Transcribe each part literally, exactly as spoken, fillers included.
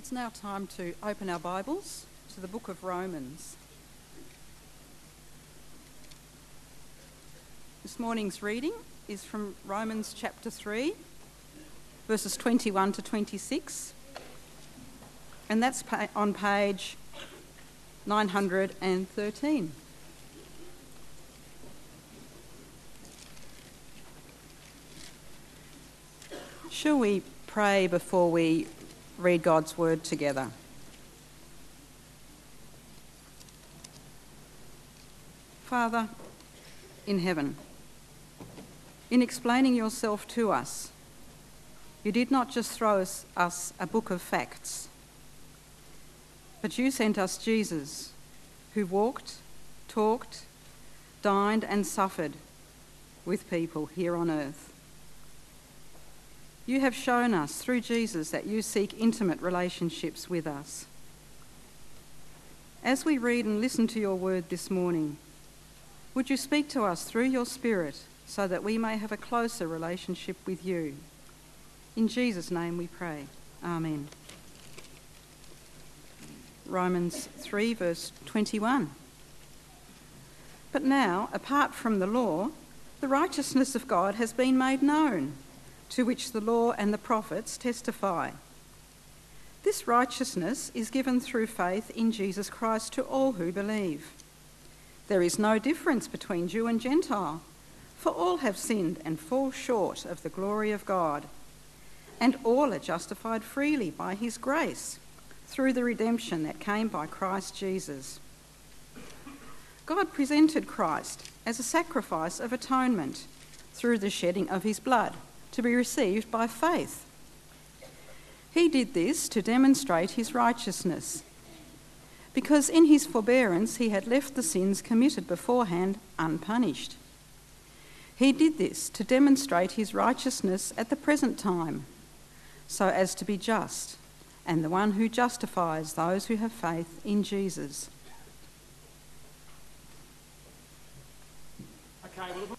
It's now time to open our Bibles to the book of Romans. This morning's reading is from Romans chapter three, verses twenty-one to twenty-six, and that's pa- on page nine hundred thirteen. Shall we pray before we read God's word together? Father in heaven, in explaining yourself to us, you did not just throw us, us a book of facts, but you sent us Jesus, who walked, talked, dined and suffered with people here on earth. You have shown us through Jesus that you seek intimate relationships with us. As we read and listen to your word this morning, would you speak to us through your Spirit so that we may have a closer relationship with you? In Jesus' name we pray. Amen. Romans three, verse twenty-one. But now, apart from the law, the righteousness of God has been made known, to which the law and the prophets testify. This righteousness is given through faith in Jesus Christ to all who believe. There is no difference between Jew and Gentile, for all have sinned and fall short of the glory of God, and all are justified freely by his grace through the redemption that came by Christ Jesus. God presented Christ as a sacrifice of atonement through the shedding of his blood, to be received by faith. He did this to demonstrate his righteousness, because in his forbearance he had left the sins committed beforehand unpunished. He did this to demonstrate his righteousness at the present time, so as to be just, and the one who justifies those who have faith in Jesus. Okay, well,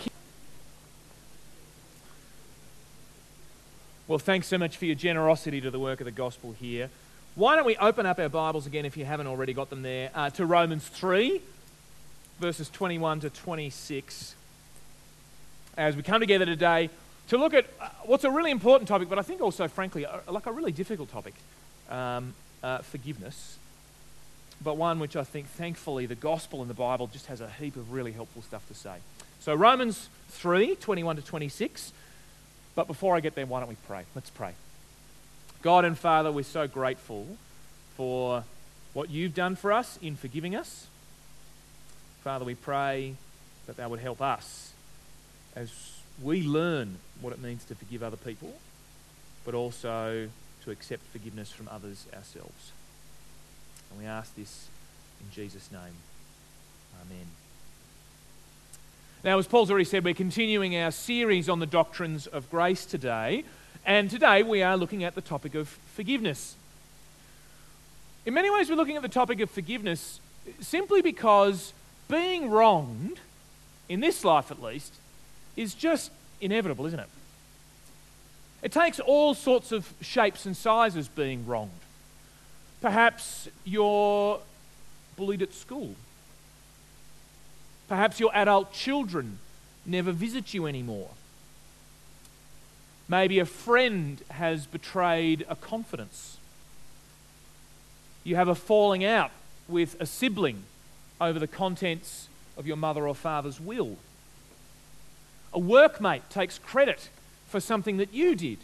Well, thanks so much for your generosity to the work of the gospel here. Why don't we open up our Bibles again, if you haven't already got them there, uh, to Romans three, verses twenty-one to twenty-six, as we come together today to look at uh, what's a really important topic, but I think also, frankly, uh, like a really difficult topic, um, uh, forgiveness, but one which I think, thankfully, the gospel in the Bible just has a heap of really helpful stuff to say. So Romans three, twenty-one to twenty-six. But before I get there, why don't we pray? Let's pray. God and Father, we're so grateful for what you've done for us in forgiving us. Father, we pray that that would help us as we learn what it means to forgive other people, but also to accept forgiveness from others ourselves. And we ask this in Jesus' name. Amen. Now, as Paul's already said, we're continuing our series on the doctrines of grace today, and today we are looking at the topic of forgiveness. In many ways, we're looking at the topic of forgiveness simply because being wronged, in this life at least, is just inevitable, isn't it? It takes all sorts of shapes and sizes being wronged. Perhaps you're bullied at school. Perhaps your adult children never visit you anymore. Maybe a friend has betrayed a confidence. You have a falling out with a sibling over the contents of your mother or father's will. A workmate takes credit for something that you did.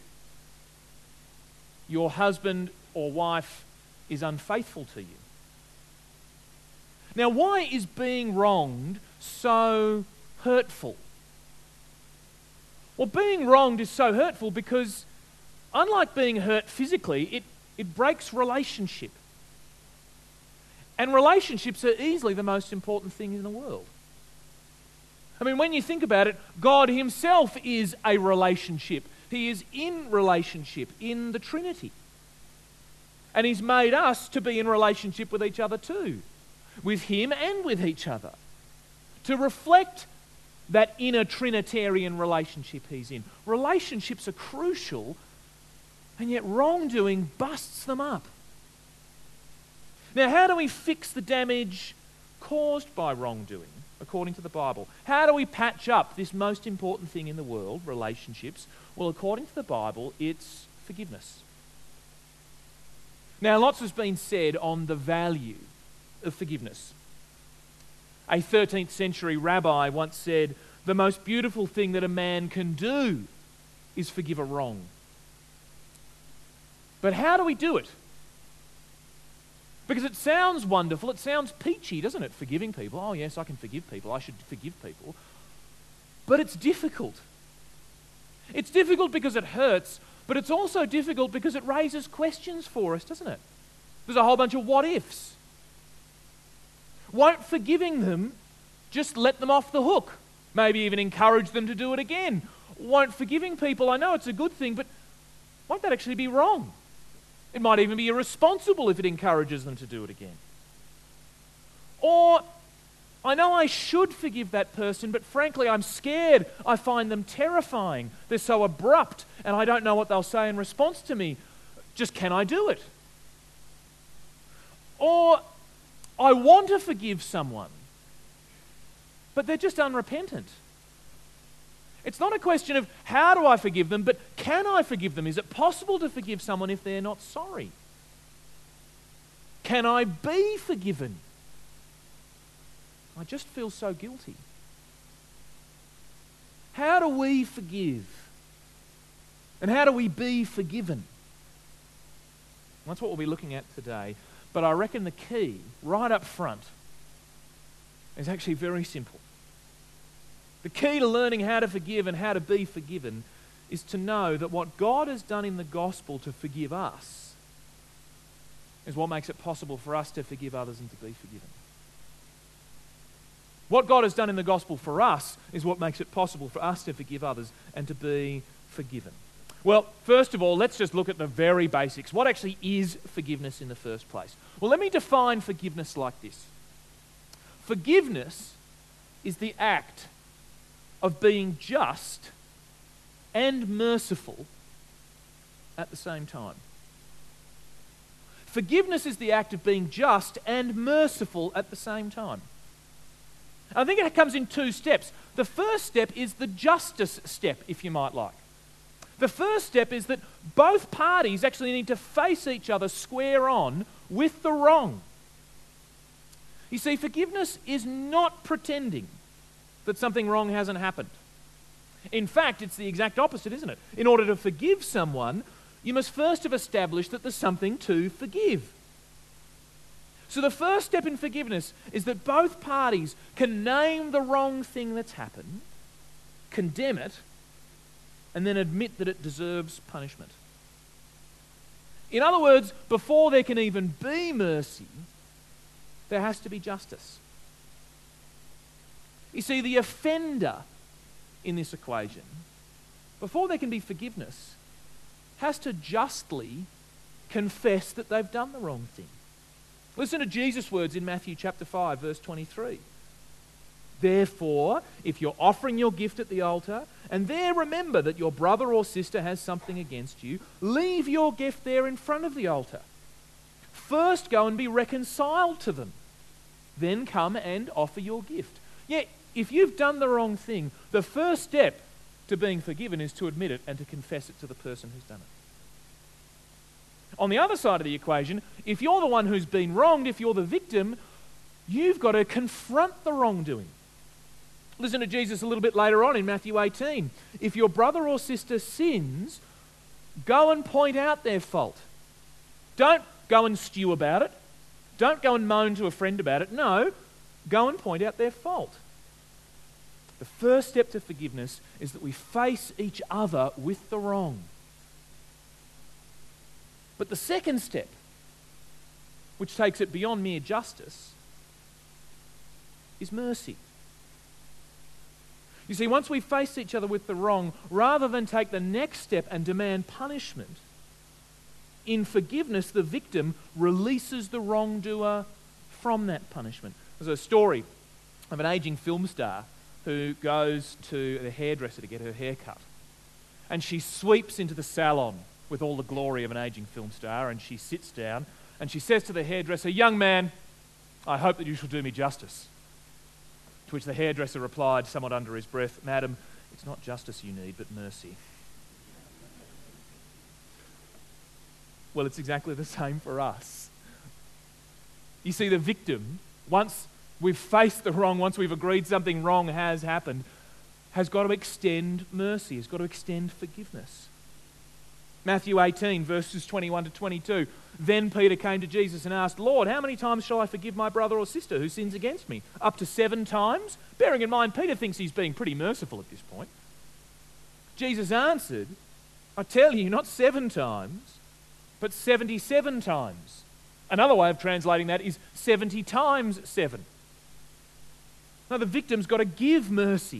Your husband or wife is unfaithful to you. Now, why is being wronged so hurtful? Well, being wronged is so hurtful because, unlike being hurt physically, it, it breaks relationship. And relationships are easily the most important thing in the world. I mean, when you think about it, God himself is a relationship. He is in relationship in the Trinity. And he's made us to be in relationship with each other too. With him and with each other, to reflect that inner Trinitarian relationship he's in. Relationships are crucial And yet wrongdoing busts them up. Now, how do we fix the damage caused by wrongdoing, according to the Bible? How do we patch up this most important thing in the world, relationships? Well, according to the Bible, it's forgiveness. Now, lots has been said on the value of forgiveness. A thirteenth century rabbi once said, "The most beautiful thing that a man can do is forgive a wrong." But how do we do it? Because it sounds wonderful, it sounds peachy, doesn't it? Forgiving people. Oh yes, I can forgive people, I should forgive people. But it's difficult. It's difficult because it hurts, but it's also difficult because it raises questions for us, doesn't it? There's a whole bunch of what ifs. Won't forgiving them just let them off the hook? Maybe even encourage them to do it again. Won't forgiving people, I know it's a good thing, but won't that actually be wrong? It might even be irresponsible if it encourages them to do it again. Or, I know I should forgive that person, but frankly I'm scared. I find them terrifying. They're so abrupt and I don't know what they'll say in response to me. Just can I do it? Or, I want to forgive someone, but they're just unrepentant. It's not a question of how do I forgive them, but can I forgive them? Is it possible to forgive someone if they're not sorry? Can I be forgiven? I just feel so guilty. How do we forgive? And how do we be forgiven? That's what we'll be looking at today. But I reckon the key, right up front, is actually very simple. The key to learning how to forgive and how to be forgiven is to know that what God has done in the gospel to forgive us is what makes it possible for us to forgive others and to be forgiven. What God has done in the gospel for us is what makes it possible for us to forgive others and to be forgiven. Well, first of all, let's just look at the very basics. What actually is forgiveness in the first place? Well, let me define forgiveness like this. Forgiveness is the act of being just and merciful at the same time. Forgiveness is the act of being just and merciful at the same time. I think it comes in two steps. The first step is the justice step, if you might like. The first step is that both parties actually need to face each other square on with the wrong. You see, forgiveness is not pretending that something wrong hasn't happened. In fact, it's the exact opposite, isn't it? In order to forgive someone, you must first have established that there's something to forgive. So the first step in forgiveness is that both parties can name the wrong thing that's happened, condemn it, and then admit that it deserves punishment. In other words, before there can even be mercy, there has to be justice. You see, the offender in this equation, before there can be forgiveness, has to justly confess that they've done the wrong thing. Listen to Jesus' words in Matthew chapter five, verse twenty-three. Therefore, if you're offering your gift at the altar, and there remember that your brother or sister has something against you, leave your gift there in front of the altar. First go and be reconciled to them. Then come and offer your gift. Yet, if you've done the wrong thing, the first step to being forgiven is to admit it and to confess it to the person who's done it. On the other side of the equation, if you're the one who's been wronged, if you're the victim, you've got to confront the wrongdoing. Listen to Jesus a little bit later on in Matthew eighteen. If your brother or sister sins, go and point out their fault. Don't go and stew about it. Don't go and moan to a friend about it. No, go and point out their fault. The first step to forgiveness is that we face each other with the wrong. But the second step, which takes it beyond mere justice, is mercy. You see, once we face each other with the wrong, rather than take the next step and demand punishment, in forgiveness, the victim releases the wrongdoer from that punishment. There's a story of an aging film star who goes to the hairdresser to get her hair cut. And she sweeps into the salon with all the glory of an aging film star, and she sits down and she says to the hairdresser, "Young man, I hope that you shall do me justice." To which the hairdresser replied, somewhat under his breath, "Madam, it's not justice you need, but mercy." Well, it's exactly the same for us. You see, the victim, once we've faced the wrong, once we've agreed something wrong has happened, has got to extend mercy, has got to extend forgiveness. Matthew eighteen, verses twenty-one to twenty-two. Then Peter came to Jesus and asked, "Lord, how many times shall I forgive my brother or sister who sins against me? Up to seven times?" Bearing in mind, Peter thinks he's being pretty merciful at this point. Jesus answered, "I tell you, not seven times, but seventy-seven times." Another way of translating that is seventy times seven. Now, the victim's got to give mercy.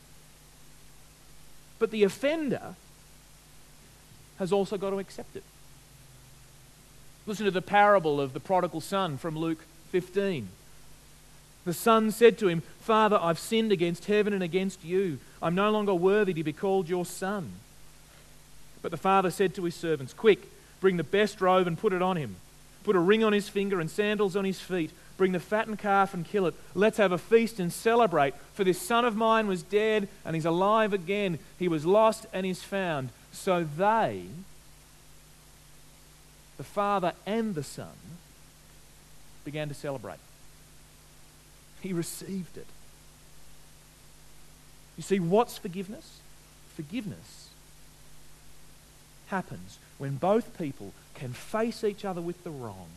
But the offender has also got to accept it. Listen to the parable of the prodigal son from Luke fifteen. The son said to him, "Father, I've sinned against heaven and against you. I'm no longer worthy to be called your son." But the father said to his servants, "Quick, bring the best robe and put it on him. Put a ring on his finger and sandals on his feet. Bring the fattened calf and kill it. Let's have a feast and celebrate. For this son of mine was dead and he's alive again. He was lost and is found." So they, the father and the son, began to celebrate. He received it. You see, what's forgiveness? Forgiveness happens when both people can face each other with the wrong,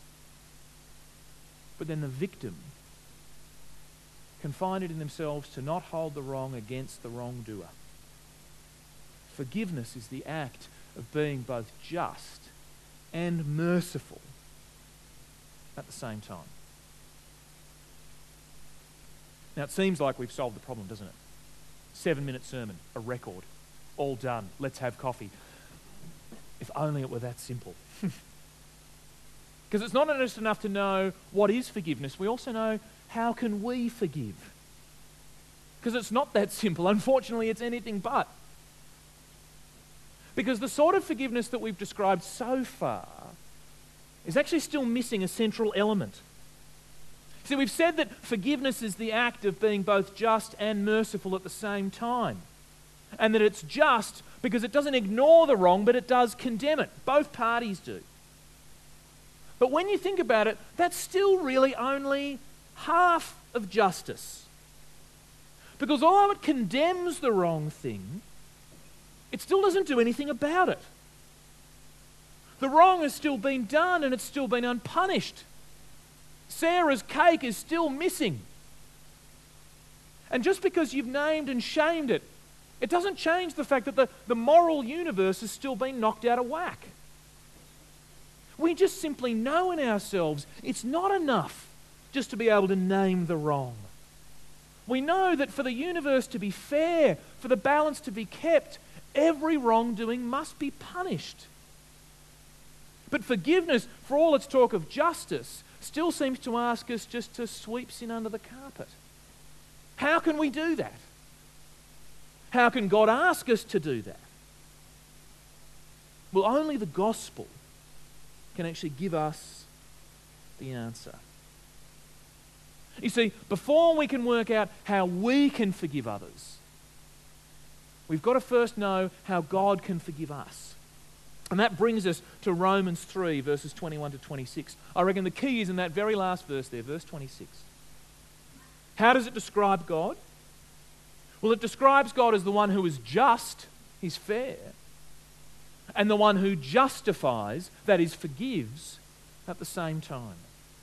but then the victim can find it in themselves to not hold the wrong against the wrongdoer. Forgiveness is the act of being both just and merciful at the same time. Now, it seems like we've solved the problem, doesn't it? Seven-minute sermon, a record, all done, let's have coffee. If only it were that simple. Because it's not just enough to know what is forgiveness, we also know how can we forgive. Because it's not that simple. Unfortunately, it's anything but. Because the sort of forgiveness that we've described so far is actually still missing a central element. See, we've said that forgiveness is the act of being both just and merciful at the same time. And that it's just because it doesn't ignore the wrong, but it does condemn it. Both parties do. But when you think about it, that's still really only half of justice. Because although it condemns the wrong thing, it still doesn't do anything about it. The wrong has still been done and it's still been unpunished. Sarah's cake is still missing. And just because you've named and shamed it, it doesn't change the fact that the, the moral universe has still been knocked out of whack. We just simply know in ourselves it's not enough just to be able to name the wrong. We know that for the universe to be fair, for the balance to be kept, every wrongdoing must be punished. But forgiveness, for all its talk of justice, still seems to ask us just to sweep sin under the carpet. How can we do that? How can God ask us to do that? Well, only the gospel can actually give us the answer. You see, before we can work out how we can forgive others, we've got to first know how God can forgive us. And that brings us to Romans three, verses twenty-one to twenty-six. I reckon the key is in that very last verse there, verse twenty-six. How does it describe God? Well, it describes God as the one who is just, he's fair, and the one who justifies, that is, forgives, at the same time.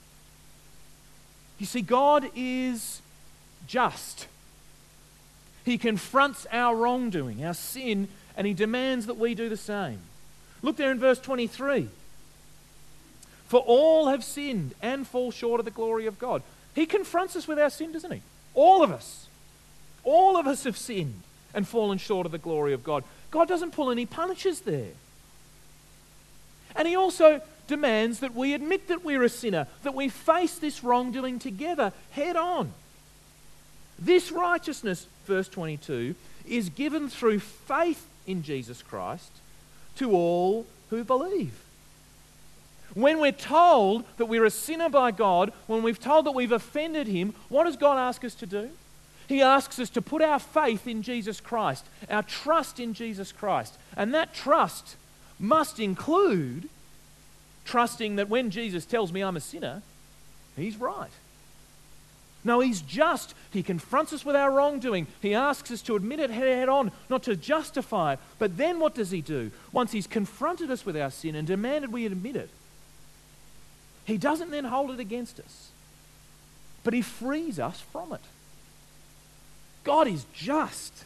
You see, God is just. He confronts our wrongdoing, our sin, and he demands that we do the same. Look there in verse twenty-three. For all have sinned and fall short of the glory of God. He confronts us with our sin, doesn't he? All of us. All of us have sinned and fallen short of the glory of God. God doesn't pull any punches there. And he also demands that we admit that we're a sinner, that we face this wrongdoing together head on. This righteousness, verse twenty-two, is given through faith in Jesus Christ to all who believe. When we're told that we're a sinner by God, when we've told that we've offended him, what does God ask us to do? He asks us to put our faith in Jesus Christ, our trust in Jesus Christ. And that trust must include trusting that when Jesus tells me I'm a sinner, he's right. No, he's just. He confronts us with our wrongdoing. He asks us to admit it head on, not to justify it. But then what does he do? Once he's confronted us with our sin and demanded we admit it, he doesn't then hold it against us, but he frees us from it. God is just,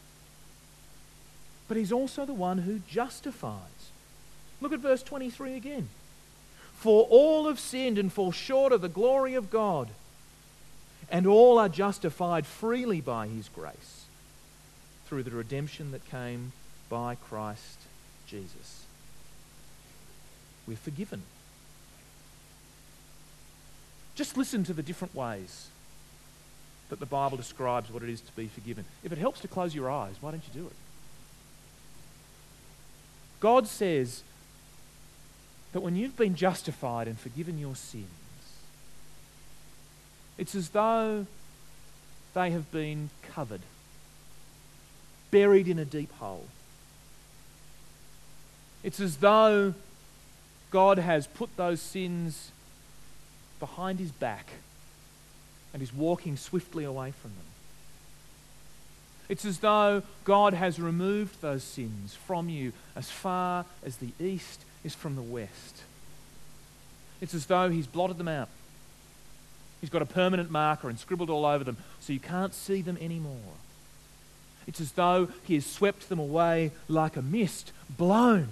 but he's also the one who justifies. Look at verse twenty-three again. For all have sinned and fall short of the glory of God, and all are justified freely by his grace through the redemption that came by Christ Jesus. We're forgiven. Just listen to the different ways that the Bible describes what it is to be forgiven. If it helps to close your eyes, why don't you do it? God says that when you've been justified and forgiven your sins, it's as though they have been covered, buried in a deep hole. It's as though God has put those sins behind his back and is walking swiftly away from them. It's as though God has removed those sins from you as far as the east is from the west. It's as though he's blotted them out. He's got a permanent marker and scribbled all over them so you can't see them anymore. It's as though he has swept them away like a mist, blown.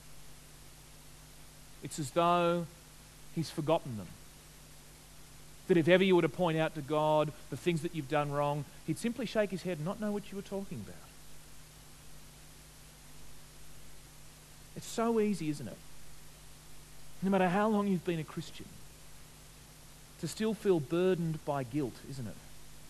It's as though he's forgotten them. That if ever you were to point out to God the things that you've done wrong, he'd simply shake his head and not know what you were talking about. It's so easy, isn't it? No matter how long you've been a Christian, to still feel burdened by guilt, isn't it?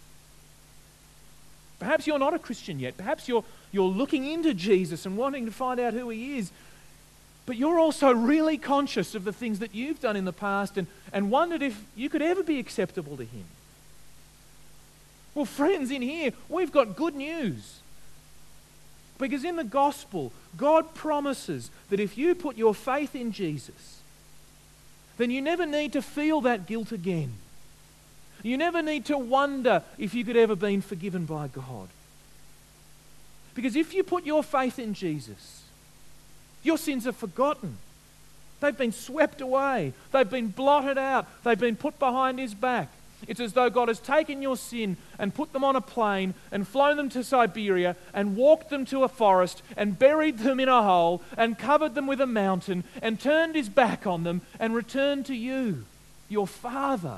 Perhaps you're not a Christian yet. Perhaps you're, you're looking into Jesus and wanting to find out who he is. But you're also really conscious of the things that you've done in the past and, and wondered if you could ever be acceptable to him. Well, friends, in here, we've got good news. Because in the gospel, God promises that if you put your faith in Jesus, then you never need to feel that guilt again. You never need to wonder if you could ever been forgiven by God. Because if you put your faith in Jesus, your sins are forgotten. They've been swept away. They've been blotted out. They've been put behind his back. It's as though God has taken your sin and put them on a plane and flown them to Siberia and walked them to a forest and buried them in a hole and covered them with a mountain and turned his back on them and returned to you, your Father.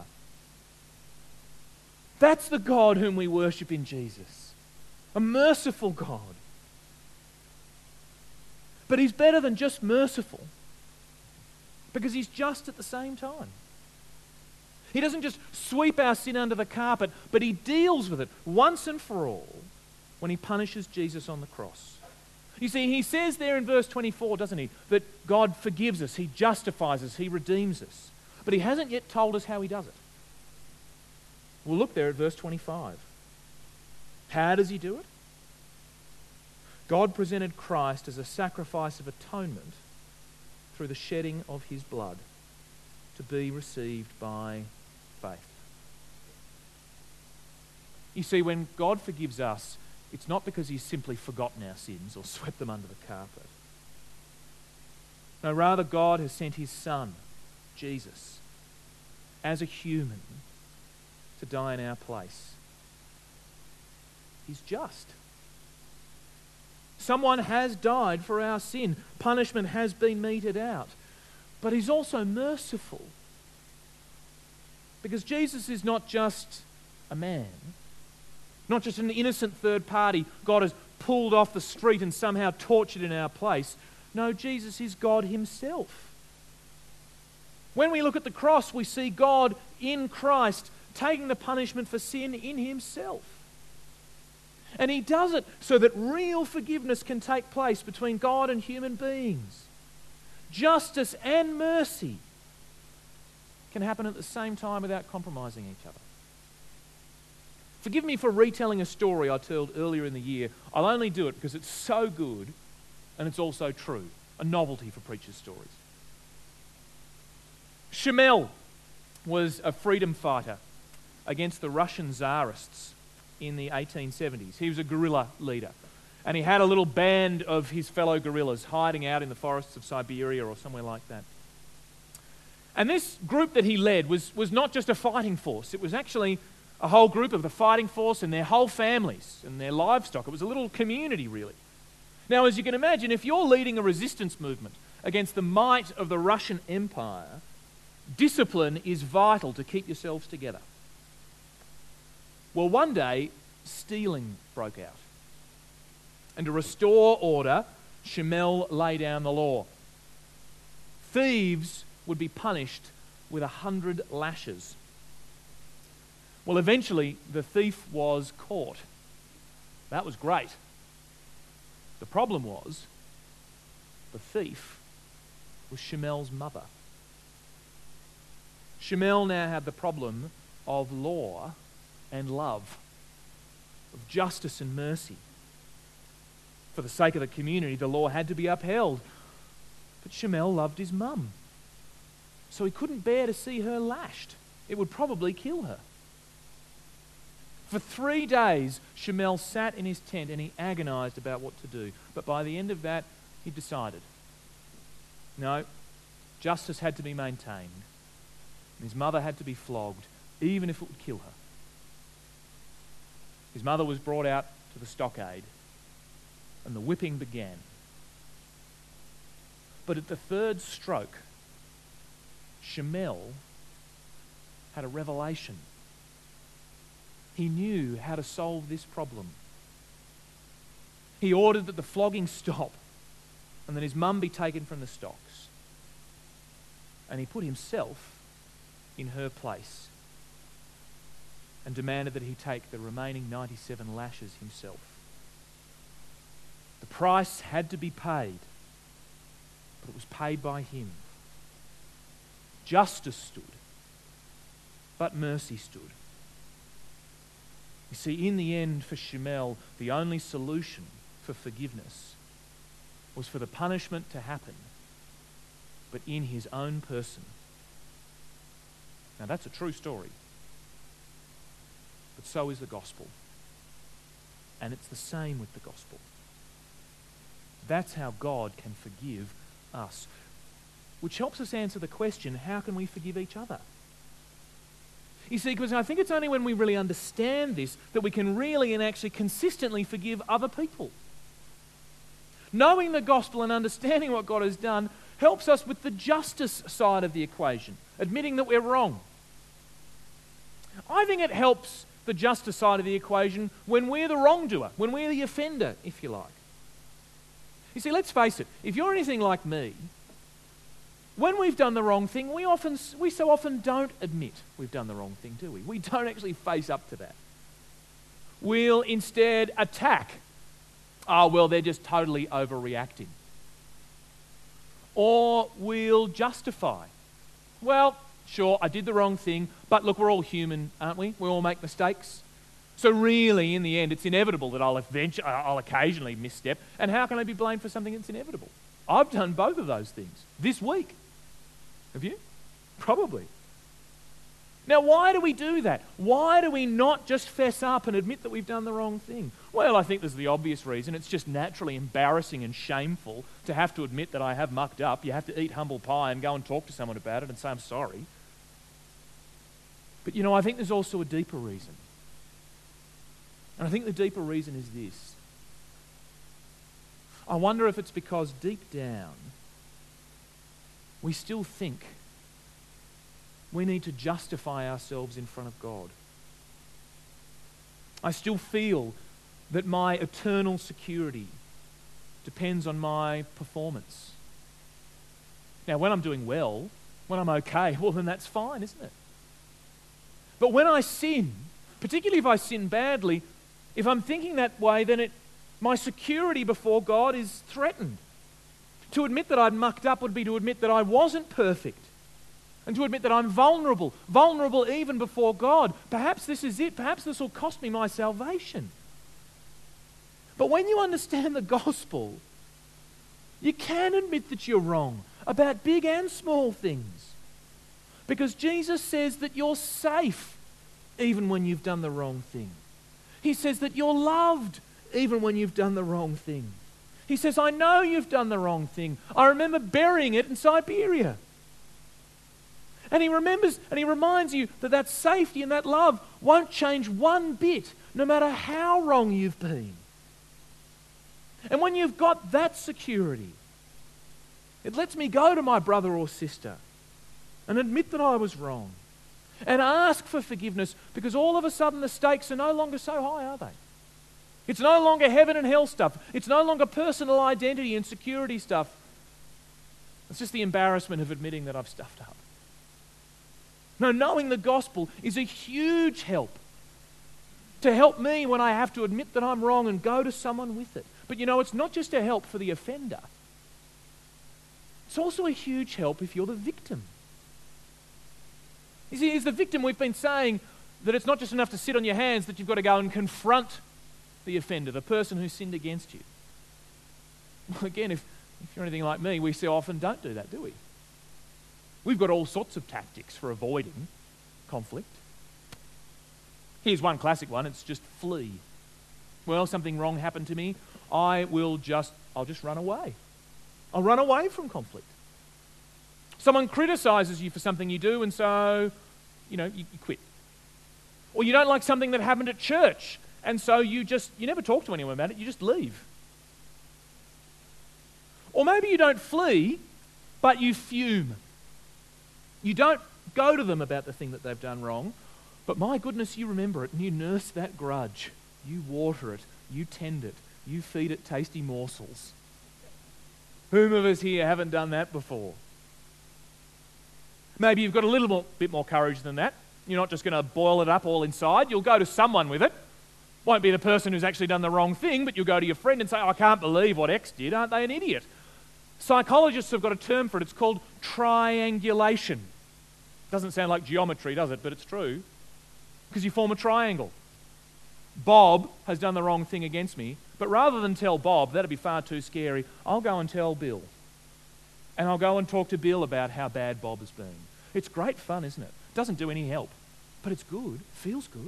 That's the God whom we worship in Jesus. A merciful God. But he's better than just merciful, because he's just at the same time. He doesn't just sweep our sin under the carpet, but he deals with it once and for all when he punishes Jesus on the cross. You see, he says there in verse twenty-four, doesn't he, that God forgives us, he justifies us, he redeems us. But he hasn't yet told us how he does it. We'll look there at verse twenty-five. How does he do it? God presented Christ as a sacrifice of atonement through the shedding of his blood to be received by faith. You see, when God forgives us, it's not because he's simply forgotten our sins or swept them under the carpet. No, rather God has sent his Son, Jesus, as a human to die in our place. He's just. Someone has died for our sin. Punishment has been meted out. But he's also merciful. Because Jesus is not just a man, not just an innocent third party God has pulled off the street and somehow tortured in our place. No, Jesus is God himself. When we look at the cross, we see God in Christ taking the punishment for sin in himself. And he does it so that real forgiveness can take place between God and human beings. Justice and mercy can happen at the same time without compromising each other. Forgive me for retelling a story I told earlier in the year. I'll only do it because it's so good and it's also true. A novelty for preachers' stories. Shamel was a freedom fighter against the Russian Tsarists in the eighteen seventies. He was a guerrilla leader. And he had a little band of his fellow guerrillas hiding out in the forests of Siberia or somewhere like that. And this group that he led was, was not just a fighting force. It was actually a whole group of the fighting force and their whole families and their livestock. It was a little community, really. Now, as you can imagine, if you're leading a resistance movement against the might of the Russian Empire, discipline is vital to keep yourselves together. Well, one day, stealing broke out. And to restore order, Shamel lay down the law. Thieves would be punished with a hundred lashes. Well, eventually, the thief was caught. That was great. The problem was, the thief was Shamel's mother. Shamel now had the problem of law and love, of justice and mercy. For the sake of the community, the law had to be upheld. But Shamel loved his mum, so he couldn't bear to see her lashed. It would probably kill her. For three days, Shamel sat in his tent and he agonized about what to do. But by the end of that, he decided, no, justice had to be maintained. His mother had to be flogged, even if it would kill her. His mother was brought out to the stockade, and the whipping began. But at the third stroke, Shamel had a revelation. He knew how to solve this problem. He ordered that the flogging stop and that his mum be taken from the stocks. And he put himself in her place and demanded that he take the remaining ninety-seven lashes himself. The price had to be paid, but it was paid by him. Justice stood, but mercy stood. You see, in the end, for Shamel, the only solution for forgiveness was for the punishment to happen, but in his own person. Now, that's a true story. But so is the gospel. And it's the same with the gospel. That's how God can forgive us. Which helps us answer the question, how can we forgive each other? You see, because I think it's only when we really understand this that we can really and actually consistently forgive other people. Knowing the gospel and understanding what God has done helps us with the justice side of the equation, admitting that we're wrong. I think it helps the justice side of the equation when we're the wrongdoer, when we're the offender, if you like. You see, let's face it, if you're anything like me, when we've done the wrong thing, we often, we so often don't admit we've done the wrong thing, do we? We don't actually face up to that. We'll instead attack. Oh, well, they're just totally overreacting. Or we'll justify. Well, sure, I did the wrong thing, but look, we're all human, aren't we? We all make mistakes. So really, in the end, it's inevitable that I'll, eventually, I'll occasionally misstep. And how can I be blamed for something that's inevitable? I've done both of those things this week. Have you? Probably. Now, why do we do that? Why do we not just fess up and admit that we've done the wrong thing? Well, I think there's the obvious reason. It's just naturally embarrassing and shameful to have to admit that I have mucked up. You have to eat humble pie and go and talk to someone about it and say, I'm sorry. But, you know, I think there's also a deeper reason. And I think the deeper reason is this. I wonder if it's because deep down, we still think we need to justify ourselves in front of God. I still feel that my eternal security depends on my performance. Now, when I'm doing well, when I'm okay, well, then that's fine, isn't it? But when I sin, particularly if I sin badly, If I'm thinking that way, then it, my security before God is threatened. To admit that I'd mucked up would be to admit that I wasn't perfect. And to admit that I'm vulnerable, vulnerable even before God. Perhaps this is it. Perhaps this will cost me my salvation. But when you understand the gospel, you can admit that you're wrong about big and small things. Because Jesus says that you're safe even when you've done the wrong thing. He says that you're loved even when you've done the wrong thing. He says, I know you've done the wrong thing. I remember burying it in Siberia. And he remembers and he reminds you that that safety and that love won't change one bit, no matter how wrong you've been. And when you've got that security, it lets me go to my brother or sister and admit that I was wrong and ask for forgiveness, because all of a sudden the stakes are no longer so high, are they? It's no longer heaven and hell stuff. It's no longer personal identity and security stuff. It's just the embarrassment of admitting that I've stuffed up. No, knowing the gospel is a huge help to help me when I have to admit that I'm wrong and go to someone with it. But you know, it's not just a help for the offender. It's also a huge help if you're the victim. You see, as the victim, we've been saying that it's not just enough to sit on your hands, that you've got to go and confront the offender, the person who sinned against you. Well, again, if, if you're anything like me, we so often don't do that, do we? We've got all sorts of tactics for avoiding conflict. Here's one classic one. It's just flee. Well, something wrong happened to me. I will just, I'll just run away. I'll run away from conflict. Someone criticizes you for something you do, and so, you know, you, you quit. Or you don't like something that happened at church, and so you just, you never talk to anyone about it, you just leave. Or maybe you don't flee, but you fume. You don't go to them about the thing that they've done wrong, but my goodness, you remember it and you nurse that grudge. You water it, you tend it, you feed it tasty morsels. Whom of us here haven't done that before? Maybe you've got a little more, bit more courage than that. You're not just going to boil it up all inside. You'll go to someone with it. Won't be the person who's actually done the wrong thing, but you'll go to your friend and say, I can't believe what X did. Aren't they an idiot? Psychologists have got a term for it. It's called triangulation. Doesn't sound like geometry, does it? But it's true. Because you form a triangle. Bob has done the wrong thing against me, but rather than tell Bob, that'd be far too scary, I'll go and tell Bill. And I'll go and talk to Bill about how bad Bob has been. It's great fun, isn't it? Doesn't do any help, but it's good. Feels good.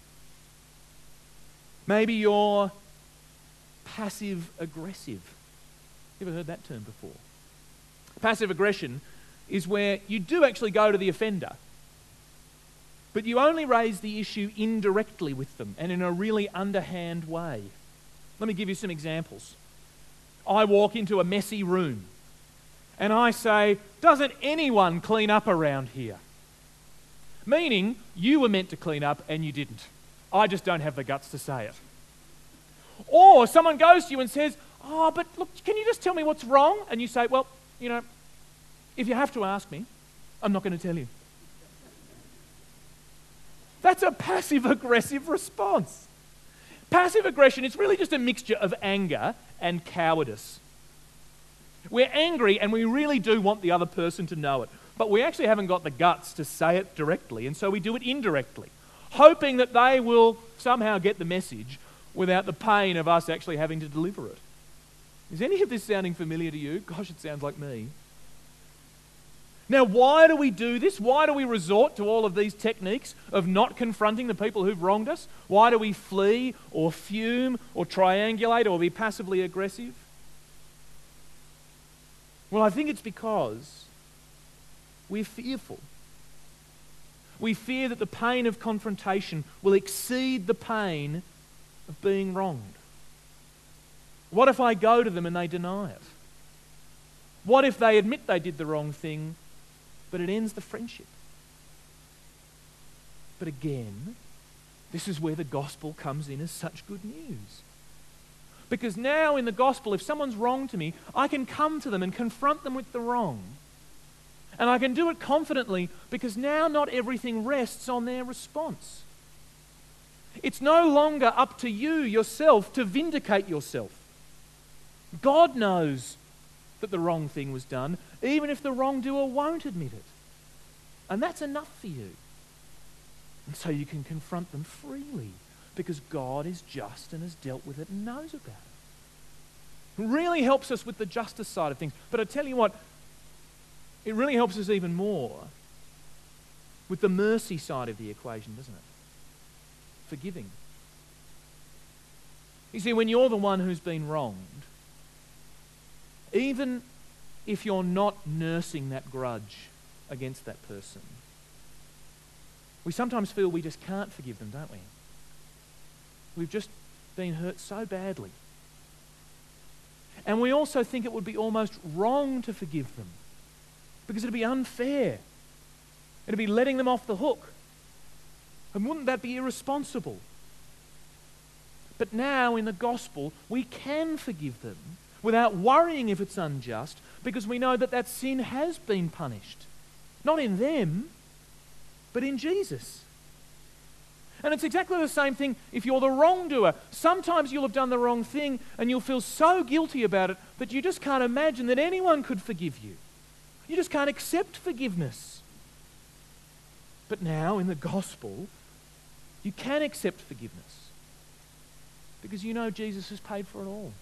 Maybe you're passive-aggressive. You ever heard that term before? Passive aggression is where you do actually go to the offender, but you only raise the issue indirectly with them and in a really underhand way. Let me give you some examples. I walk into a messy room and I say, doesn't anyone clean up around here? Meaning, you were meant to clean up and you didn't. I just don't have the guts to say it. Or someone goes to you and says, oh, but look, can you just tell me what's wrong? And you say, well, you know, if you have to ask me, I'm not going to tell you. That's a passive-aggressive response. Passive aggression is really just a mixture of anger and cowardice. We're angry and we really do want the other person to know it, but we actually haven't got the guts to say it directly, and so we do it indirectly, hoping that they will somehow get the message without the pain of us actually having to deliver it. Is any of this sounding familiar to you? Gosh, it sounds like me. Now, why do we do this? Why do we resort to all of these techniques of not confronting the people who've wronged us? Why do we flee or fume or triangulate or be passively aggressive? Well, I think it's because we're fearful. We fear that the pain of confrontation will exceed the pain of being wronged. What if I go to them and they deny it? What if they admit they did the wrong thing, but it ends the friendship? But again, this is where the gospel comes in as such good news. Because now in the gospel, if someone's wrong to me, I can come to them and confront them with the wrong. And I can do it confidently because now not everything rests on their response. It's no longer up to you yourself to vindicate yourself. God knows that the wrong thing was done, even if the wrongdoer won't admit it. And that's enough for you. And so you can confront them freely, because God is just and has dealt with it and knows about it. It really helps us with the justice side of things. But I tell you what, it really helps us even more with the mercy side of the equation, doesn't it? Forgiving. You see, when you're the one who's been wronged, even if you're not nursing that grudge against that person, we sometimes feel we just can't forgive them, don't we? We've just been hurt so badly. And we also think it would be almost wrong to forgive them, because it'd be unfair. It'd be letting them off the hook. And wouldn't that be irresponsible? But now in the gospel, we can forgive them without worrying if it's unjust, because we know that that sin has been punished. Not in them, but in Jesus. And it's exactly the same thing if you're the wrongdoer. Sometimes you'll have done the wrong thing and you'll feel so guilty about it that you just can't imagine that anyone could forgive you. You just can't accept forgiveness. But now in the gospel, you can accept forgiveness because you know Jesus has paid for it all.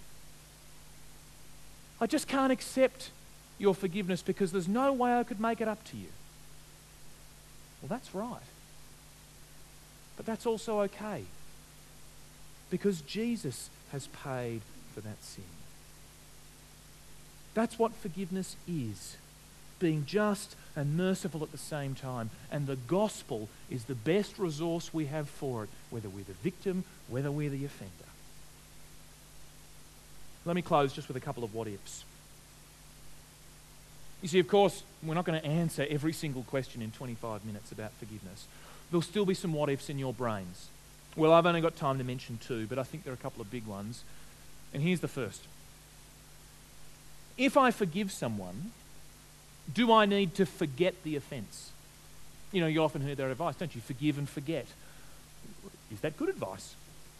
I just can't accept your forgiveness because there's no way I could make it up to you. Well, that's right. But that's also okay, because Jesus has paid for that sin. That's what forgiveness is, being just and merciful at the same time. And the gospel is the best resource we have for it, whether we're the victim, whether we're the offender. Let me close just with a couple of what-ifs. You see, of course, we're not going to answer every single question in twenty-five minutes about forgiveness. There'll still be some what-ifs in your brains. Well, I've only got time to mention two, but I think there are a couple of big ones. And here's the first. If I forgive someone, do I need to forget the offence? You know, you often hear that advice, don't you? Forgive and forget. Is that good advice?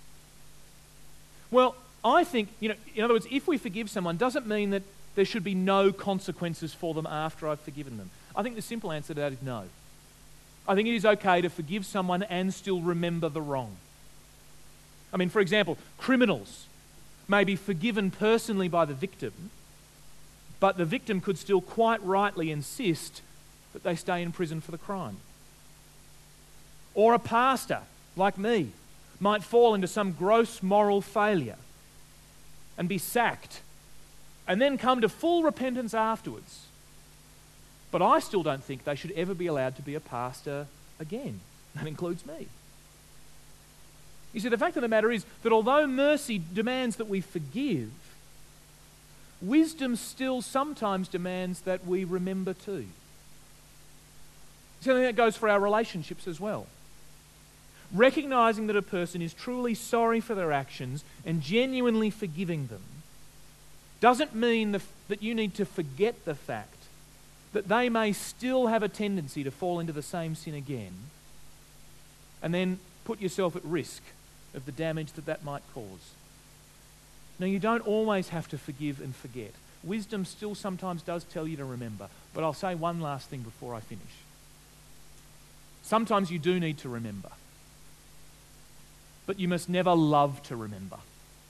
Well, I think, you know, in other words, if we forgive someone, doesn't mean that there should be no consequences for them after I've forgiven them. I think the simple answer to that is no. I think it is okay to forgive someone and still remember the wrong. I mean, for example, criminals may be forgiven personally by the victim, but the victim could still quite rightly insist that they stay in prison for the crime. Or a pastor, like me, might fall into some gross moral failure and be sacked and then come to full repentance afterwards. But I still don't think they should ever be allowed to be a pastor again. That includes me. You see, the fact of the matter is that although mercy demands that we forgive, wisdom still sometimes demands that we remember too. So I think that goes for our relationships as well. Recognizing that a person is truly sorry for their actions and genuinely forgiving them doesn't mean the, that you need to forget the fact that they may still have a tendency to fall into the same sin again and then put yourself at risk of the damage that that might cause. Now, you don't always have to forgive and forget. Wisdom still sometimes does tell you to remember. But I'll say one last thing before I finish. Sometimes you do need to remember. But you must never love to remember.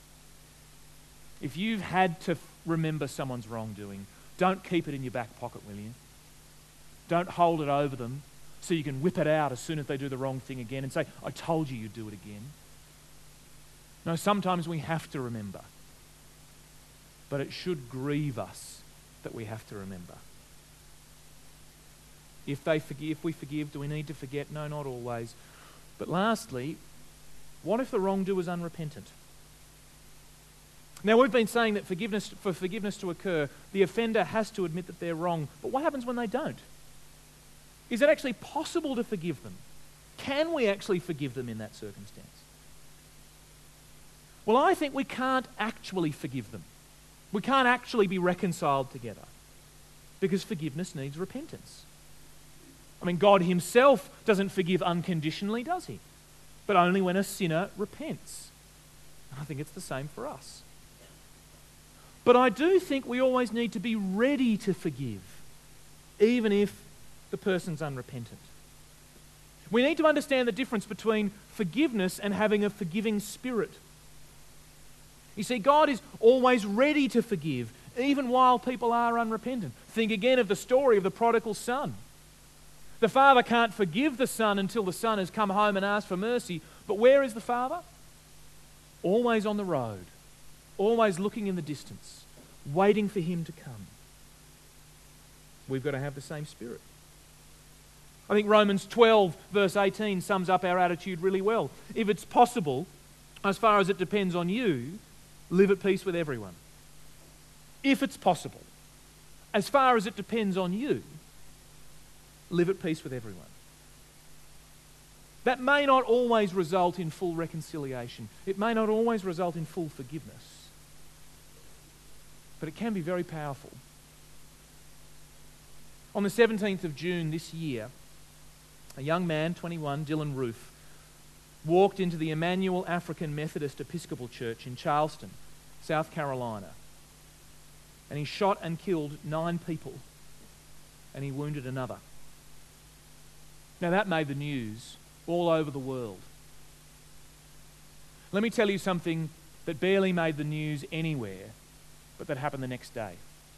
If you've had to f- remember someone's wrongdoing, don't keep it in your back pocket, will you? Don't hold it over them so you can whip it out as soon as they do the wrong thing again and say, I told you you'd do it again. No, sometimes we have to remember. But it should grieve us that we have to remember. If they forgive, if we forgive, do we need to forget? No, not always. But lastly, what if the wrongdoer is unrepentant? Now, we've been saying that forgiveness, for forgiveness to occur, the offender has to admit that they're wrong. But what happens when they don't? Is it actually possible to forgive them? Can we actually forgive them in that circumstance? Well, I think we can't actually forgive them. We can't actually be reconciled together because forgiveness needs repentance. I mean, God himself doesn't forgive unconditionally, does he? but only when a sinner repents. I think it's the same for us. But I do think we always need to be ready to forgive, even if the person's unrepentant. We need to understand the difference between forgiveness and having a forgiving spirit. You see, God is always ready to forgive, even while people are unrepentant. Think again of the story of the prodigal son. The father can't forgive the son until the son has come home and asked for mercy. But where is the father? Always on the road, always looking in the distance, waiting for him to come. We've got to have the same spirit. I think Romans twelve verse eighteen sums up our attitude really well. If it's possible, as far as it depends on you, live at peace with everyone. If it's possible, as far as it depends on you, live at peace with everyone. That may not always result in full reconciliation. It may not always result in full forgiveness. But it can be very powerful. On the seventeenth of June this year, a young man, twenty-one, Dylan Roof, walked into the Emmanuel African Methodist Episcopal Church in Charleston, South Carolina. And he shot and killed nine people, and he wounded another. Now that made the news all over the world. Let me tell you something that barely made the news anywhere, but that happened the next day.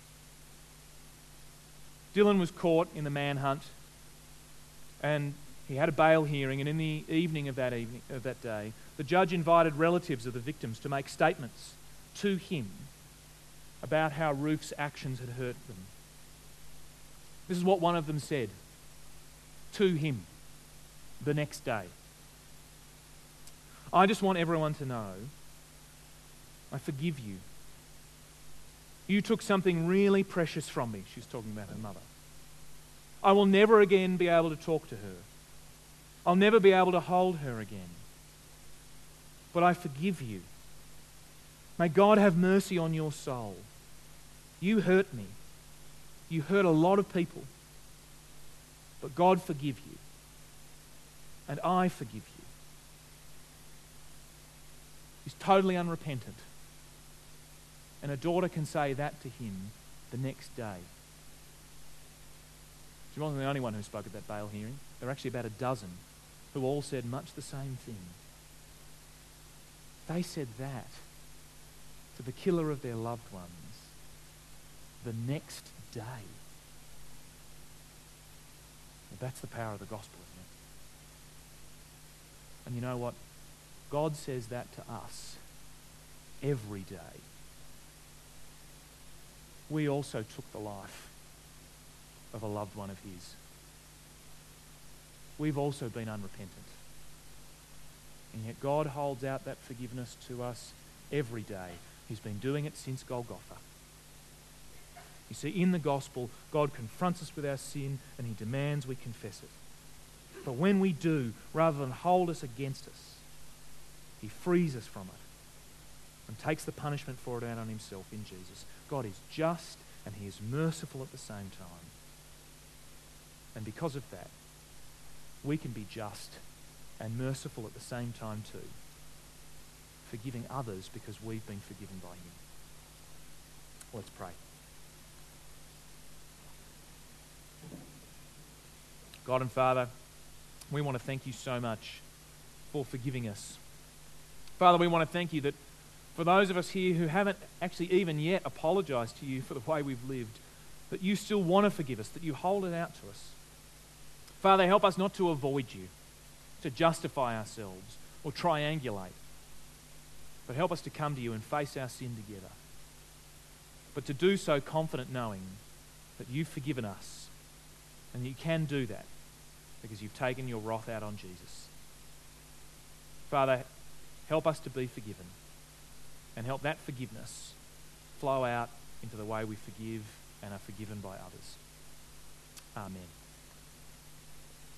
Dylan was caught in the manhunt, and he had a bail hearing, and in the evening of that evening of that day, the judge invited relatives of the victims to make statements to him about how Roof's actions had hurt them. This is what one of them said to him the next day. I just want everyone to know, I forgive you. You took something really precious from me. She's talking about her mother. I will never again be able to talk to her. I'll never be able to hold her again. But I forgive you. May God have mercy on your soul. You hurt me. You hurt a lot of people. But God forgive you. And I forgive you. He's totally unrepentant. And a daughter can say that to him the next day. She wasn't the only one who spoke at that bail hearing. There were actually about a dozen who all said much the same thing. They said that to the killer of their loved ones the next day. Well, that's the power of the gospel, isn't it? And you know what? God says that to us every day. We also took the life of a loved one of his. We've also been unrepentant. And yet God holds out that forgiveness to us every day. He's been doing it since Golgotha. You see, in the gospel, God confronts us with our sin and he demands we confess it. But when we do, rather than hold us against us, he frees us from it and takes the punishment for it out on himself in Jesus. God is just and he is merciful at the same time. And because of that, we can be just and merciful at the same time too, forgiving others because we've been forgiven by him. Let's pray. God and Father, we want to thank you so much for forgiving us. Father, we want to thank you that for those of us here who haven't actually even yet apologized to you for the way we've lived, that you still want to forgive us, that you hold it out to us. Father, help us not to avoid you, to justify ourselves or triangulate, but help us to come to you and face our sin together. But to do so confident knowing that you've forgiven us and you can do that because you've taken your wrath out on Jesus. Father, help us to be forgiven and help that forgiveness flow out into the way we forgive and are forgiven by others. Amen.